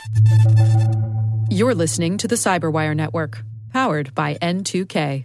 You're listening to the Cyberwire Network, powered by N2K.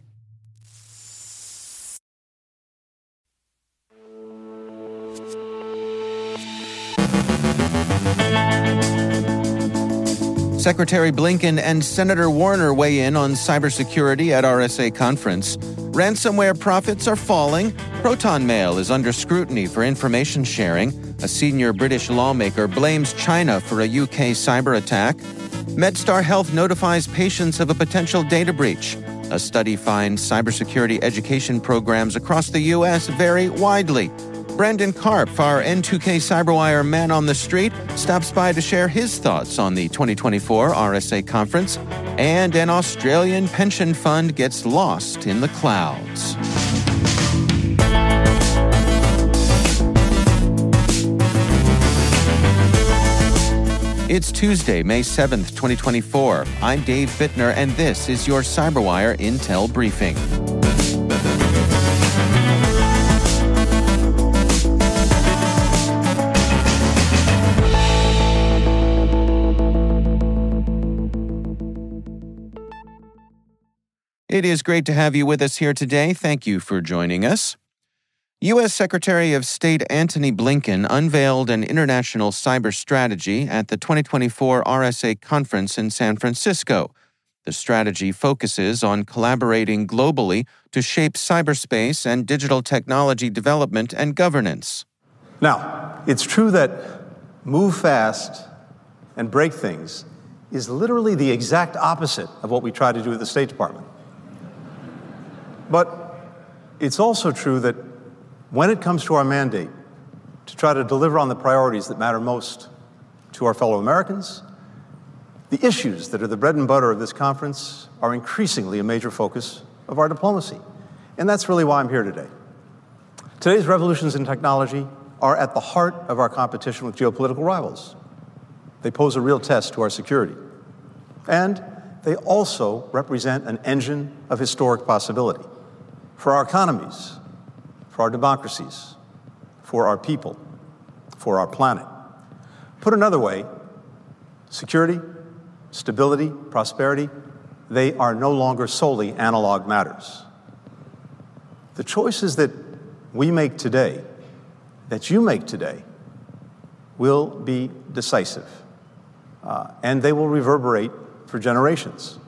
Secretary Blinken and Senator Warner weigh in on cybersecurity at RSA conference. Ransomware profits are falling. Proton Mail is under scrutiny for information sharing. A senior British lawmaker blames China for a UK cyber attack. MedStar Health notifies patients of a potential data breach. A study finds cybersecurity education programs across the U.S. vary widely. Brendan Karp, our N2K Cyberwire man on the street, stops by to share his thoughts on the 2024 RSA conference. And an Australian pension fund gets lost in the clouds. It's Tuesday, May 7th, 2024. I'm Dave Bittner, and this is your Cyberwire Intel Briefing. It is great to have you with us here today. Thank you for joining us. U.S. Secretary of State Antony Blinken unveiled an international cyber strategy at the 2024 RSA conference in San Francisco. The strategy focuses on collaborating globally to shape cyberspace and digital technology development and governance. Now, it's true that move fast and break things is literally the exact opposite of what we try to do at the State Department. But it's also true that when it comes to our mandate to try to deliver on the priorities that matter most to our fellow Americans, the issues that are the bread and butter of this conference are increasingly a major focus of our diplomacy. And that's really why I'm here today. Today's revolutions in technology are at the heart of our competition with geopolitical rivals. They pose a real test to our security. And they also represent an engine of historic possibility for our economies, for our democracies, for our people, for our planet. Put another way, security, stability, prosperity, they are no longer solely analog matters. The choices that we make today, that you make today, will be decisive, and they will reverberate for generations.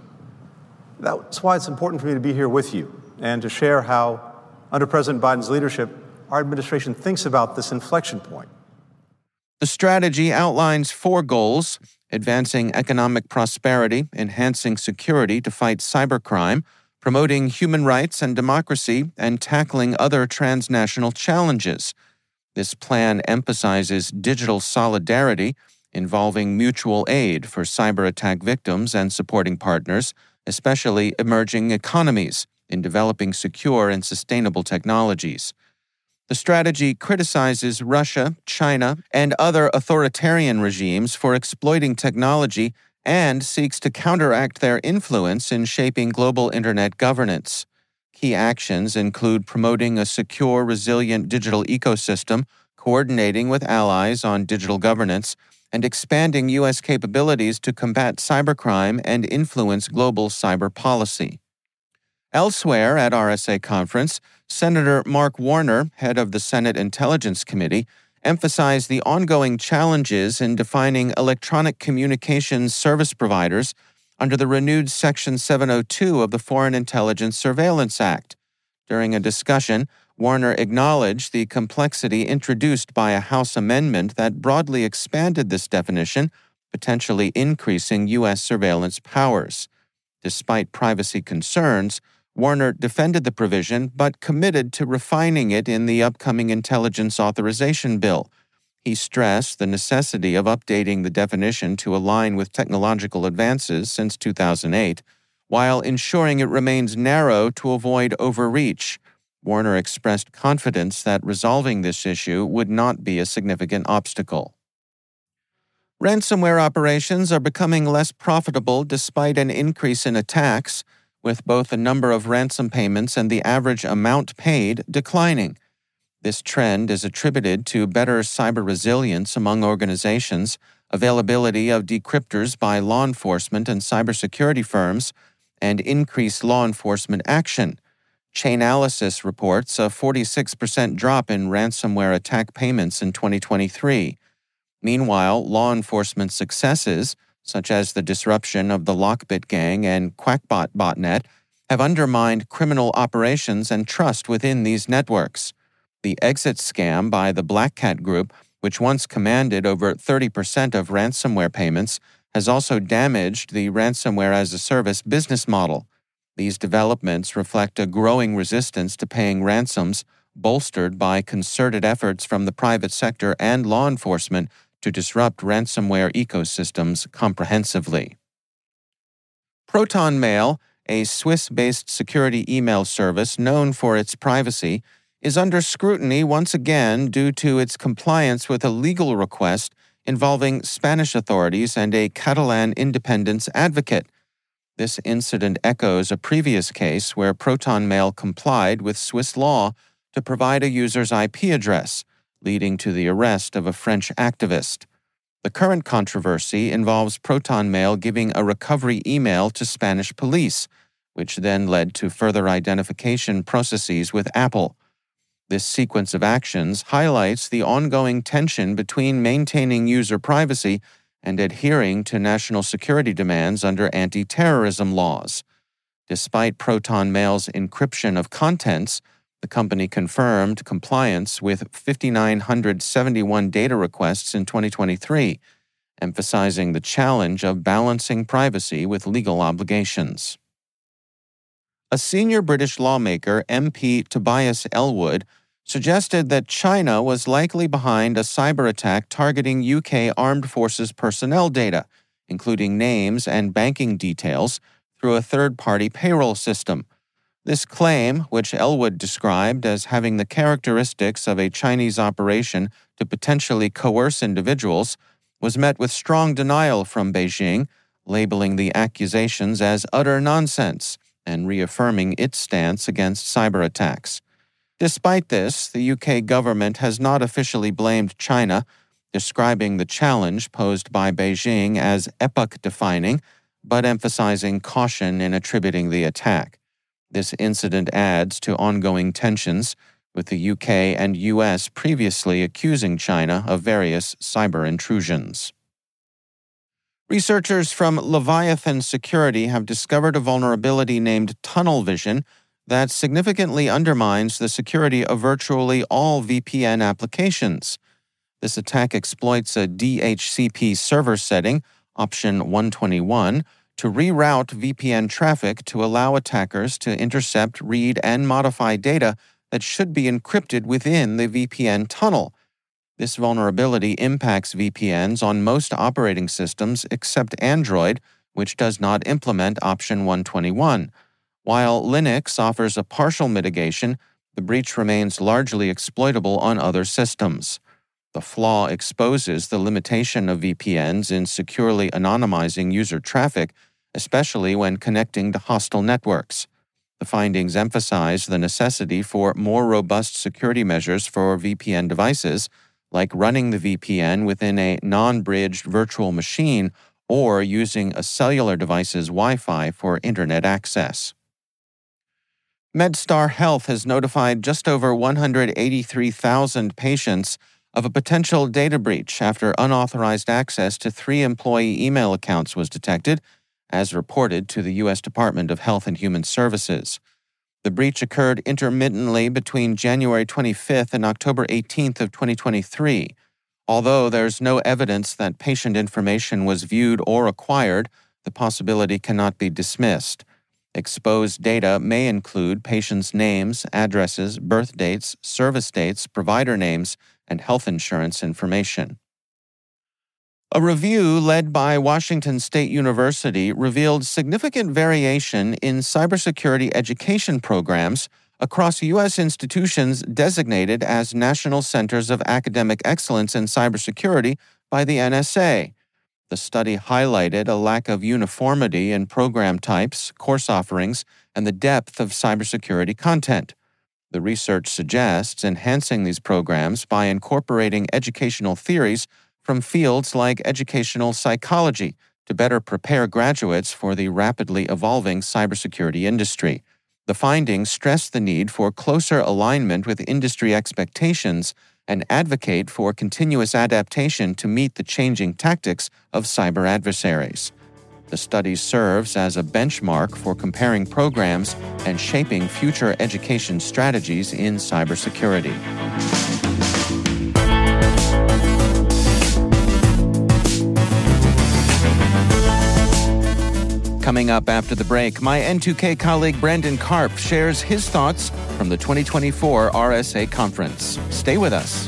That's why it's important for me to be here with you and to share how, under President Biden's leadership, our administration thinks about this inflection point. The strategy outlines 4 goals: advancing economic prosperity, enhancing security to fight cybercrime, promoting human rights and democracy, and tackling other transnational challenges. This plan emphasizes digital solidarity, involving mutual aid for cyber attack victims and supporting partners, especially emerging economies, in developing secure and sustainable technologies. The strategy criticizes Russia, China, and other authoritarian regimes for exploiting technology and seeks to counteract their influence in shaping global internet governance. Key actions include promoting a secure, resilient digital ecosystem, coordinating with allies on digital governance, and expanding U.S. capabilities to combat cybercrime and influence global cyber policy. Elsewhere at RSA conference, Senator Mark Warner, head of the Senate Intelligence Committee, emphasized the ongoing challenges in defining electronic communications service providers under the renewed Section 702 of the Foreign Intelligence Surveillance Act. During a discussion, Warner acknowledged the complexity introduced by a House amendment that broadly expanded this definition, potentially increasing U.S. surveillance powers. Despite privacy concerns, Warner defended the provision but committed to refining it in the upcoming Intelligence Authorization Bill. He stressed the necessity of updating the definition to align with technological advances since 2008, while ensuring it remains narrow to avoid overreach. Warner expressed confidence that resolving this issue would not be a significant obstacle. Ransomware operations are becoming less profitable despite an increase in attacks, with both the number of ransom payments and the average amount paid declining. This trend is attributed to better cyber resilience among organizations, availability of decryptors by law enforcement and cybersecurity firms, and increased law enforcement action. Chainalysis reports a 46% drop in ransomware attack payments in 2023. Meanwhile, law enforcement successes, such as the disruption of the Lockbit gang and Quackbot botnet, have undermined criminal operations and trust within these networks. The Exit scam by the Black Cat Group, which once commanded over 30% of ransomware payments, has also damaged the ransomware-as-a-service business model. These developments reflect a growing resistance to paying ransoms, bolstered by concerted efforts from the private sector and law enforcement to disrupt ransomware ecosystems comprehensively. ProtonMail, a Swiss-based security email service known for its privacy, is under scrutiny once again due to its compliance with a legal request involving Spanish authorities and a Catalan independence advocate. This incident echoes a previous case where ProtonMail complied with Swiss law to provide a user's IP address, leading to the arrest of a French activist. The current controversy involves ProtonMail giving a recovery email to Spanish police, which then led to further identification processes with Apple. This sequence of actions highlights the ongoing tension between maintaining user privacy and adhering to national security demands under anti-terrorism laws. Despite ProtonMail's encryption of contents, the company confirmed compliance with 5,971 data requests in 2023, emphasizing the challenge of balancing privacy with legal obligations. A senior British lawmaker, MP Tobias Ellwood, suggested that China was likely behind a cyber attack targeting UK Armed Forces personnel data, including names and banking details, through a third-party payroll system. This claim, which Ellwood described as having the characteristics of a Chinese operation to potentially coerce individuals, was met with strong denial from Beijing, labeling the accusations as utter nonsense and reaffirming its stance against cyber attacks. Despite this, the UK government has not officially blamed China, describing the challenge posed by Beijing as epoch-defining, but emphasizing caution in attributing the attack. This incident adds to ongoing tensions, with the UK and US previously accusing China of various cyber intrusions. Researchers from Leviathan Security have discovered a vulnerability named Tunnel Vision that significantly undermines the security of virtually all VPN applications. This attack exploits a DHCP server setting, option 121, to reroute VPN traffic to allow attackers to intercept, read, and modify data that should be encrypted within the VPN tunnel. This vulnerability impacts VPNs on most operating systems except Android, which does not implement option 121. While Linux offers a partial mitigation, the breach remains largely exploitable on other systems. The flaw exposes the limitation of VPNs in securely anonymizing user traffic, especially when connecting to hostile networks. The findings emphasize the necessity for more robust security measures for VPN devices, like running the VPN within a non-bridged virtual machine or using a cellular device's Wi-Fi for internet access. MedStar Health has notified just over 183,000 patients of a potential data breach after unauthorized access to 3 employee email accounts was detected, as reported to the U.S. Department of Health and Human Services. The breach occurred intermittently between January 25th and October 18th of 2023. Although there's no evidence that patient information was viewed or acquired, the possibility cannot be dismissed. Exposed data may include patients' names, addresses, birth dates, service dates, provider names, and health insurance information. A review led by Washington State University revealed significant variation in cybersecurity education programs across U.S. institutions designated as National Centers of Academic Excellence in Cybersecurity by the NSA. The study highlighted a lack of uniformity in program types, course offerings, and the depth of cybersecurity content. The research suggests enhancing these programs by incorporating educational theories from fields like educational psychology to better prepare graduates for the rapidly evolving cybersecurity industry. The findings stress the need for closer alignment with industry expectations and advocate for continuous adaptation to meet the changing tactics of cyber adversaries. The study serves as a benchmark for comparing programs and shaping future education strategies in cybersecurity. Coming up after the break, my N2K colleague Brandon Karpf shares his thoughts from the 2024 RSA Conference. Stay with us.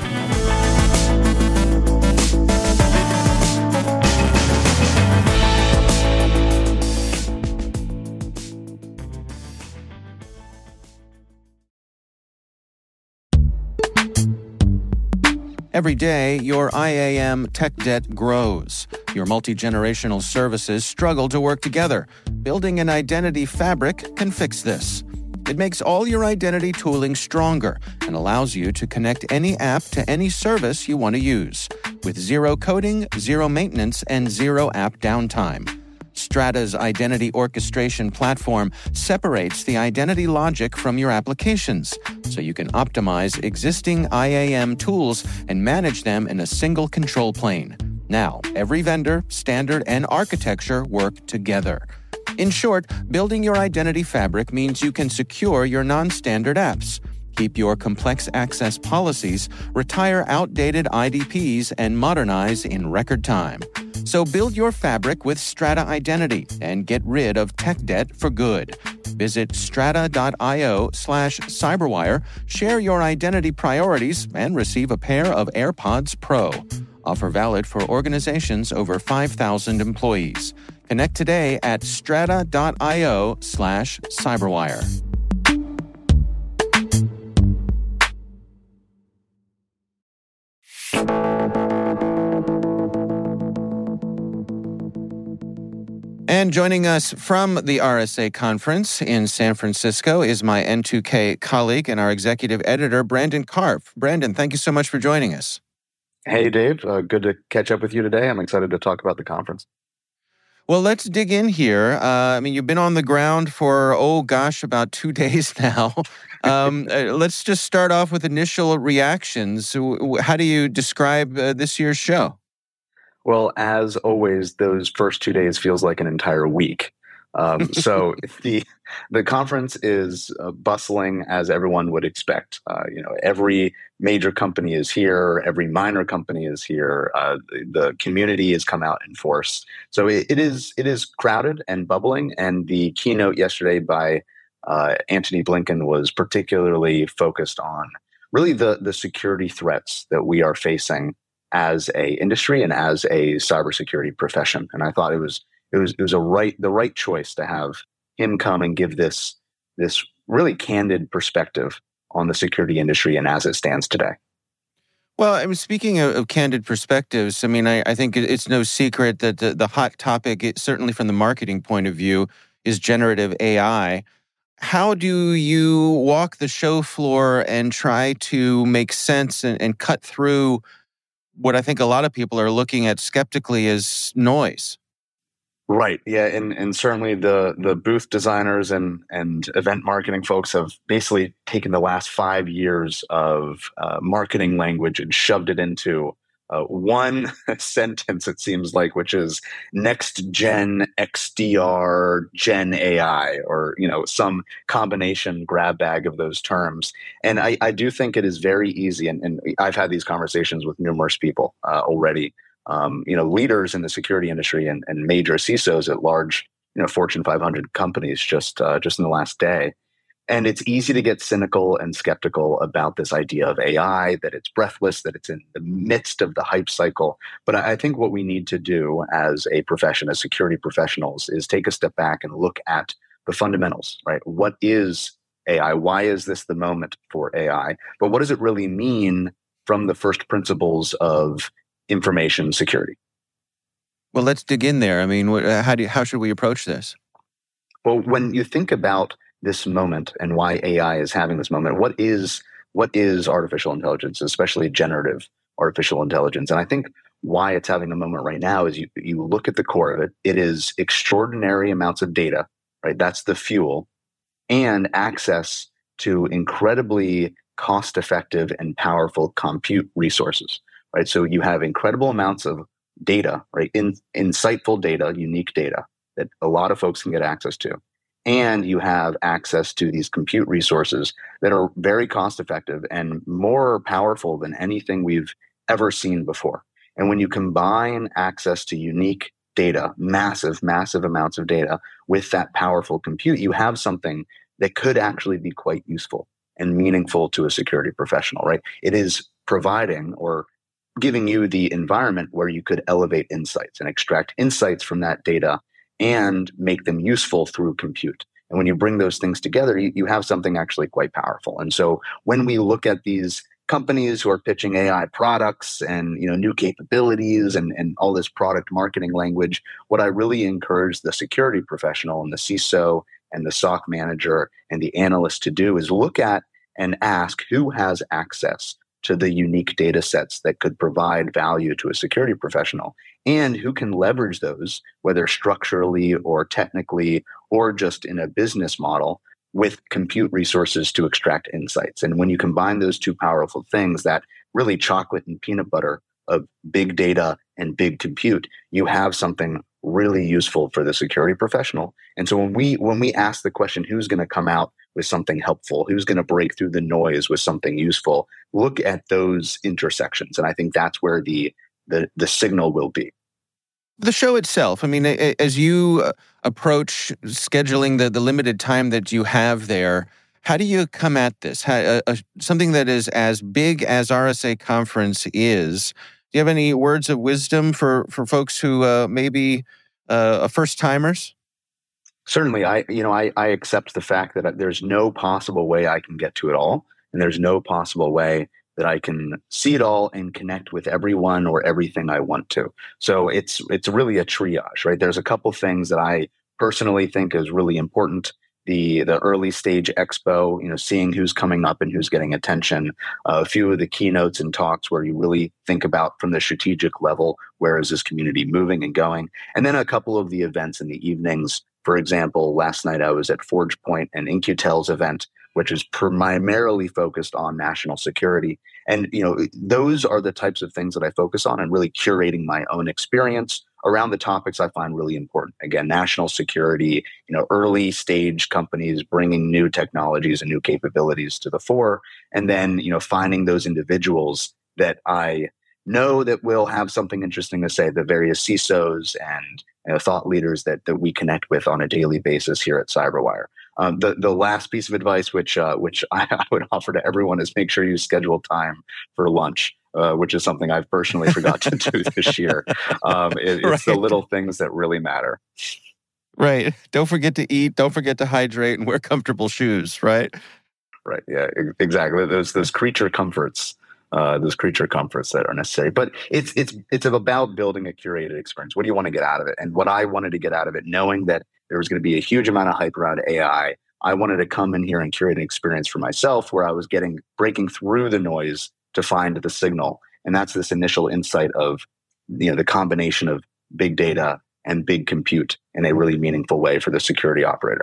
Every day, your IAM tech debt grows. Your multi-generational services struggle to work together. Building an identity fabric can fix this. It makes all your identity tooling stronger and allows you to connect any app to any service you want to use, with zero coding, zero maintenance, and zero app downtime. Strata's identity orchestration platform separates the identity logic from your applications, so you can optimize existing IAM tools and manage them in a single control plane. Now, every vendor, standard, and architecture work together. In short, building your identity fabric means you can secure your non-standard apps, keep your complex access policies, retire outdated IDPs, and modernize in record time. So build your fabric with Strata Identity and get rid of tech debt for good. Visit strata.io/cyberwire, share your identity priorities, and receive a pair of AirPods Pro. Offer valid for organizations over 5,000 employees. Connect today at strata.io/cyberwire. And joining us from the RSA Conference in San Francisco is my N2K colleague and our executive editor, Brandon Karpf. Brandon, thank you so much for joining us. Hey, Dave. Good to catch up with you today. I'm excited to talk about the conference. Well, let's dig in here. You've been on the ground for, about 2 days now. Let's just start off with initial reactions. How do you describe this year's show? Well, as always, those first 2 days feels like an entire week. So the conference is bustling as everyone would expect. Every major company is here. Every minor company is here. The community has come out in force. So it is crowded and bubbling. And the keynote yesterday by Antony Blinken was particularly focused on really the security threats that we are facing as a industry and as a cybersecurity profession. And I thought it was the right choice to have him come and give this really candid perspective on the security industry and as it stands today. Well, speaking of candid perspectives, I think it's no secret that the hot topic, certainly from the marketing point of view, is generative AI. How do you walk the show floor and try to make sense and cut through what I think a lot of people are looking at skeptically as noise? Right. Yeah. And certainly the booth designers and event marketing folks have basically taken the last 5 years of marketing language and shoved it into one sentence, it seems like, which is next gen XDR Gen AI, or some combination grab bag of those terms. And I do think it is very easy, and I've had these conversations with numerous people already. Leaders in the security industry and major CISOs at large, Fortune 500 companies just in the last day. And it's easy to get cynical and skeptical about this idea of AI, that it's breathless, that it's in the midst of the hype cycle. But I think what we need to do as a profession, as security professionals, is take a step back and look at the fundamentals, right? What is AI? Why is this the moment for AI? But what does it really mean from the first principles of information security? Well, let's dig in there. How should we approach this? Well, when you think about this moment and why AI is having this moment, what is artificial intelligence, especially generative artificial intelligence? And I think why it's having a moment right now is you look at the core of it. It is extraordinary amounts of data, right? That's the fuel, and access to incredibly cost-effective and powerful compute resources, right? So you have incredible amounts of data, right? Insightful data, unique data that a lot of folks can get access to. And you have access to these compute resources that are very cost-effective and more powerful than anything we've ever seen before. And when you combine access to unique data, massive amounts of data with that powerful compute, you have something that could actually be quite useful and meaningful to a security professional, right? It is providing or giving you the environment where you could elevate insights and extract insights from that data and make them useful through compute. And when you bring those things together, you have something actually quite powerful. And so when we look at these companies who are pitching AI products and new capabilities and all this product marketing language, what I really encourage the security professional and the CISO and the SOC manager and the analyst to do is look at and ask who has access to the unique data sets that could provide value to a security professional and who can leverage those, whether structurally or technically or just in a business model, with compute resources to extract insights. And when you combine those two powerful things, that really chocolate and peanut butter of big data and big compute, you have something really useful for the security professional. And so when we ask the question, who's going to come out with something helpful, who's going to break through the noise with something useful, look at those intersections. And I think that's where the signal will be. The show itself, I mean, as you approach scheduling the limited time that you have there, how do you come at this? Something that is as big as RSA Conference is, do you have any words of wisdom for folks who maybe first-timers? Certainly. I accept the fact that there's no possible way I can get to it all, and there's no possible way that I can see it all and connect with everyone or everything I want to. So it's really a triage, right? There's a couple things that I personally think is really important. The early stage expo, seeing who's coming up and who's getting attention. A few of the keynotes and talks where you really think about from the strategic level, where is this community moving and going? And then a couple of the events in the evenings. For example, last night I was at ForgePoint and In-Q-Tel's event, which is primarily focused on national security. And, those are the types of things that I focus on and really curating my own experience around the topics I find really important. Again, national security, early stage companies bringing new technologies and new capabilities to the fore. And then, finding those individuals that I know that will have something interesting to say, the various CISOs and thought leaders that we connect with on a daily basis here at CyberWire. The last piece of advice, which I would offer to everyone, is make sure you schedule time for lunch, which is something I've personally forgot to do this year. It's right. The little things that really matter. Right. Don't forget to eat. Don't forget to hydrate and wear comfortable shoes. Right. Right. Yeah. Exactly. Those creature comforts. That are necessary. But it's about building a curated experience. What do you want to get out of it? And what I wanted to get out of it, knowing that there was going to be a huge amount of hype around AI, I wanted to come in here and curate an experience for myself where I was breaking through the noise to find the signal. And that's this initial insight of the combination of big data and big compute in a really meaningful way for the security operator.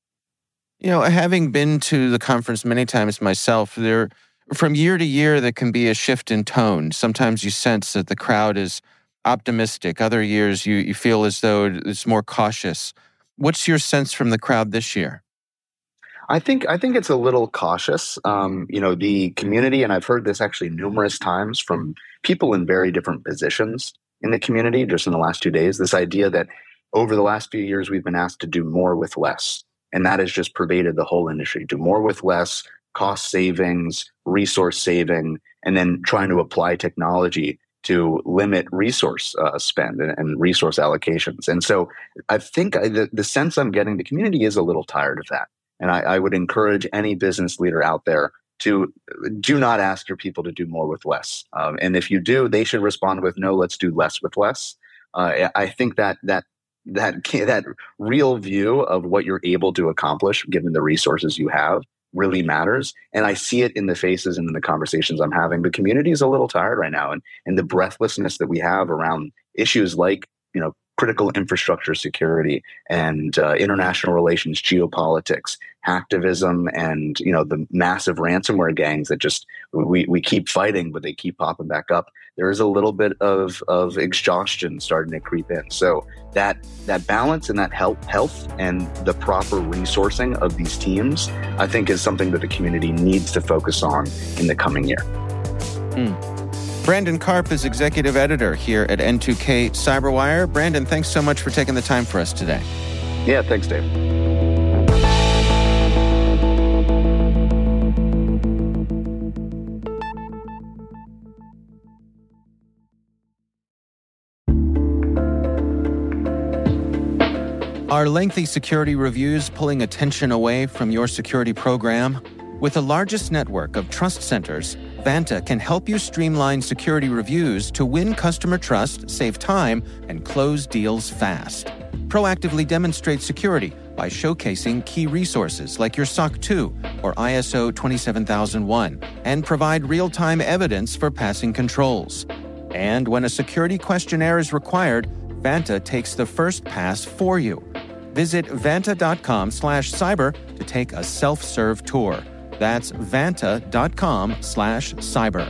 Having been to the conference many times myself, from year to year, there can be a shift in tone. Sometimes you sense that the crowd is optimistic. Other years, you feel as though it's more cautious. What's your sense from the crowd this year? I think it's a little cautious. The community, and I've heard this actually numerous times from people in very different positions in the community just in the last 2 days, this idea that over the last few years, we've been asked to do more with less. And that has just pervaded the whole industry. Do more with less, cost savings, resource saving, and then trying to apply technology to limit resource spend and resource allocations. And so I think the sense I'm getting, the community is a little tired of that. And I would encourage any business leader out there to do not ask your people to do more with less. And if you do, they should respond with, no, let's do less with less. I think that real view of what you're able to accomplish, given the resources you have, really matters. And I see it in the faces and in the conversations I'm having. The community is a little tired right now, and the breathlessness that we have around issues like, critical infrastructure security and international relations, geopolitics, hacktivism, and the massive ransomware gangs that just we keep fighting, but they keep popping back up. There is a little bit of exhaustion starting to creep in. So that balance and that health and the proper resourcing of these teams, I think, is something that the community needs to focus on in the coming year. Brandon Karp is executive editor here at N2K CyberWire. Brandon, thanks so much for taking the time for us today. Yeah, thanks, Dave. Are lengthy security reviews pulling attention away from your security program? With the largest network of trust centers, Vanta can help you streamline security reviews to win customer trust, save time, and close deals fast. Proactively demonstrate security by showcasing key resources like your SOC 2 or ISO 27001 and provide real-time evidence for passing controls. And when a security questionnaire is required, Vanta takes the first pass for you. Visit vanta.com/cyber to take a self-serve tour. That's vanta.com/cyber.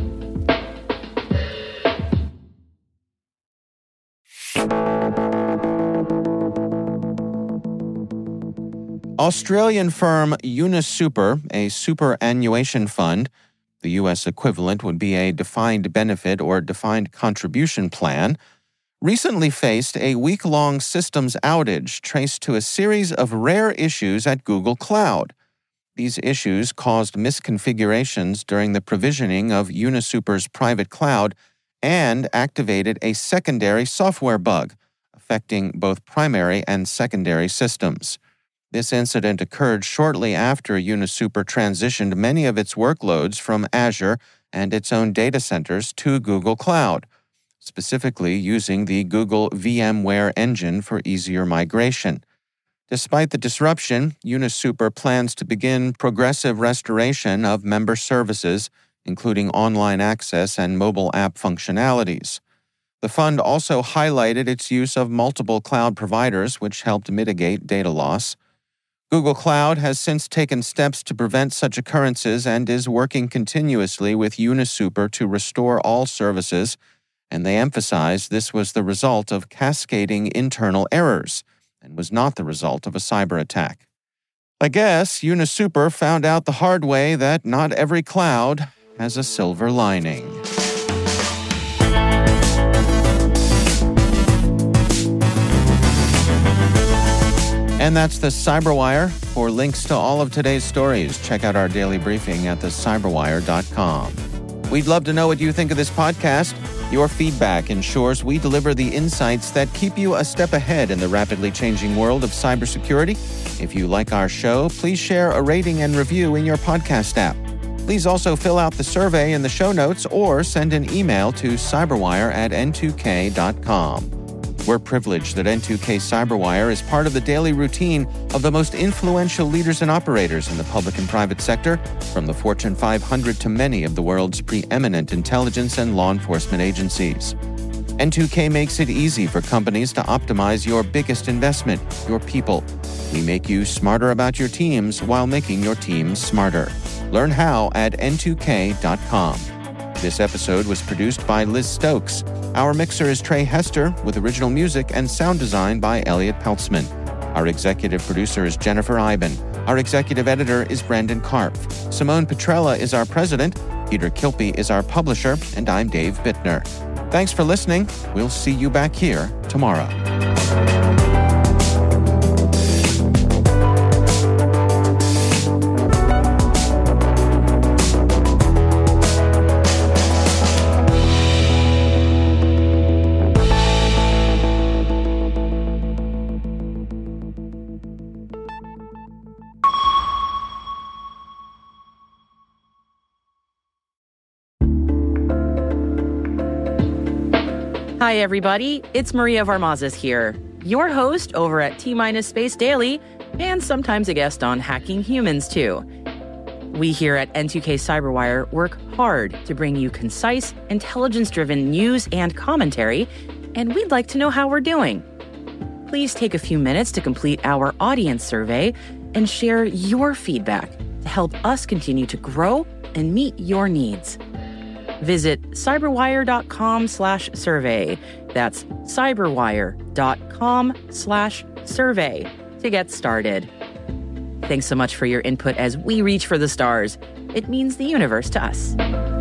Australian firm UniSuper, a superannuation fund, the U.S. equivalent would be a defined benefit or defined contribution plan, recently faced a week-long systems outage traced to a series of rare issues at Google Cloud. These issues caused misconfigurations during the provisioning of UniSuper's private cloud and activated a secondary software bug, affecting both primary and secondary systems. This incident occurred shortly after UniSuper transitioned many of its workloads from Azure and its own data centers to Google Cloud, specifically using the Google VMware engine for easier migration. Despite the disruption, UniSuper plans to begin progressive restoration of member services, including online access and mobile app functionalities. The fund also highlighted its use of multiple cloud providers, which helped mitigate data loss. Google Cloud has since taken steps to prevent such occurrences and is working continuously with UniSuper to restore all services, and they emphasized this was the result of cascading internal errors and was not the result of a cyber attack. I guess UniSuper found out the hard way that not every cloud has a silver lining. And that's the CyberWire. For links to all of today's stories, check out our daily briefing at thecyberwire.com. We'd love to know what you think of this podcast. Your feedback ensures we deliver the insights that keep you a step ahead in the rapidly changing world of cybersecurity. If you like our show, please share a rating and review in your podcast app. Please also fill out the survey in the show notes or send an email to cyberwire@n2k.com. We're privileged that N2K CyberWire is part of the daily routine of the most influential leaders and operators in the public and private sector, from the Fortune 500 to many of the world's preeminent intelligence and law enforcement agencies. N2K makes it easy for companies to optimize your biggest investment, your people. We make you smarter about your teams while making your teams smarter. Learn how at n2k.com. This episode was produced by Liz Stokes. Our mixer is Trey Hester, with original music and sound design by Elliot Peltzman. Our executive producer is Jennifer Eiben. Our executive editor is Brandon Karp. Simone Petrella is our president. Peter Kilpie is our publisher. And I'm Dave Bittner. Thanks for listening. We'll see you back here tomorrow. Hi, everybody. It's Maria Varmazes here, your host over at T-Space Daily, and sometimes a guest on Hacking Humans, too. We here at N2K Cyberwire work hard to bring you concise, intelligence-driven news and commentary, and we'd like to know how we're doing. Please take a few minutes to complete our audience survey and share your feedback to help us continue to grow and meet your needs. Visit cyberwire.com/survey. That's cyberwire.com/survey to get started. Thanks so much for your input as we reach for the stars. It means the universe to us.